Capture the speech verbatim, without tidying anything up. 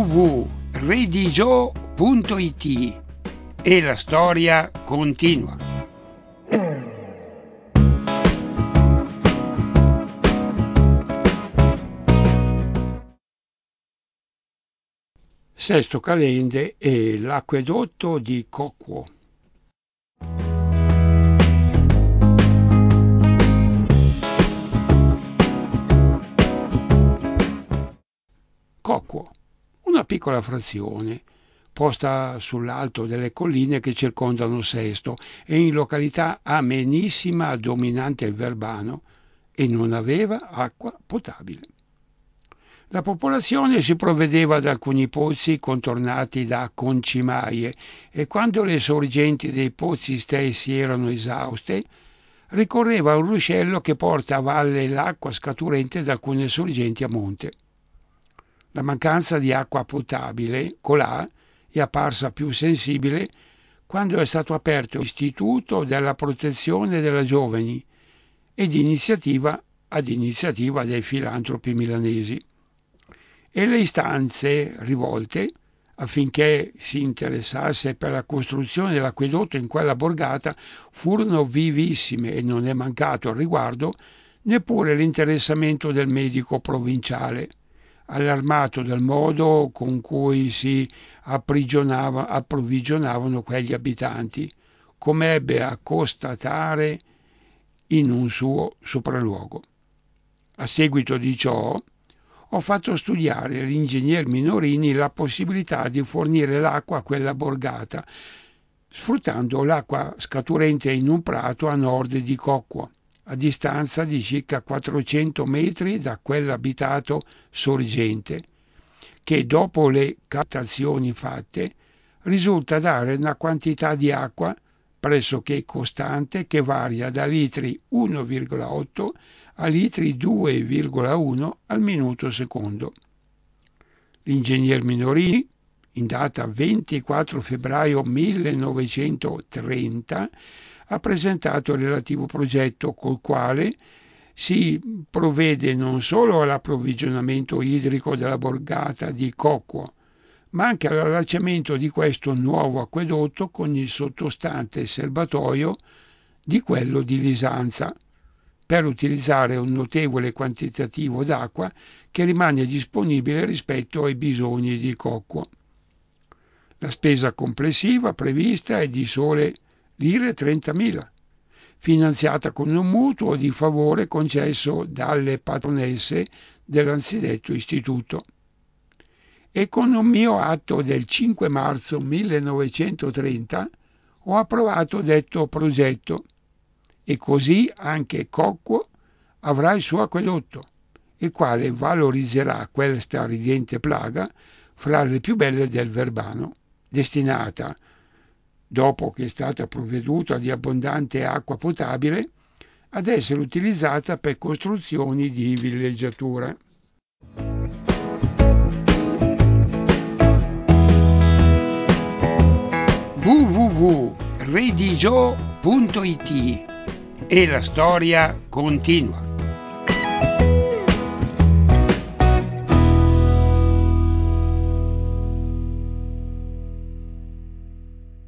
w w w punto redigio punto it e la storia continua. Sesto Calende e l'acquedotto di Coquo. Coquo, una piccola frazione posta sull'alto delle colline che circondano Sesto e in località amenissima dominante il Verbano, e non aveva acqua potabile. La popolazione si provvedeva ad alcuni pozzi contornati da concimaie e quando le sorgenti dei pozzi stessi erano esauste, ricorreva a un ruscello che porta a valle l'acqua scaturente da alcune sorgenti a monte. La mancanza di acqua potabile, colà, è apparsa più sensibile quando è stato aperto l'istituto della protezione della giovani ed iniziativa ad iniziativa dei filantropi milanesi. E le istanze rivolte affinché si interessasse per la costruzione dell'acquedotto in quella borgata furono vivissime e non è mancato al riguardo neppure l'interessamento del medico provinciale, allarmato dal modo con cui si approvvigionava, approvvigionavano quegli abitanti, come ebbe a constatare in un suo sopralluogo. A seguito di ciò ho fatto studiare all'ingegner Minorini la possibilità di fornire l'acqua a quella borgata, sfruttando l'acqua scaturente in un prato a nord di Coquo, a distanza di circa quattrocento metri da quell'abitato sorgente, che dopo le captazioni fatte risulta dare una quantità di acqua pressoché costante che varia da litri uno virgola otto a litri due virgola uno al minuto secondo. L'ingegner Minorini, in data ventiquattro febbraio millenovecentotrenta, ha presentato il relativo progetto col quale si provvede non solo all'approvvigionamento idrico della borgata di Coquo, ma anche all'allacciamento di questo nuovo acquedotto con il sottostante serbatoio di quello di Lisanza, per utilizzare un notevole quantitativo d'acqua che rimane disponibile rispetto ai bisogni di Coquo. La spesa complessiva prevista è di sole lire trentamila, finanziata con un mutuo di favore concesso dalle patronesse dell'anzidetto istituto. E con un mio atto del cinque marzo millenovecentotrenta ho approvato detto progetto, e così anche Coquo avrà il suo acquedotto, il quale valorizzerà questa ridente plaga fra le più belle del Verbano, destinata, dopo che è stata provveduta di abbondante acqua potabile, ad essere utilizzata per costruzioni di villeggiatura. w w w punto redigio punto it e la storia continua.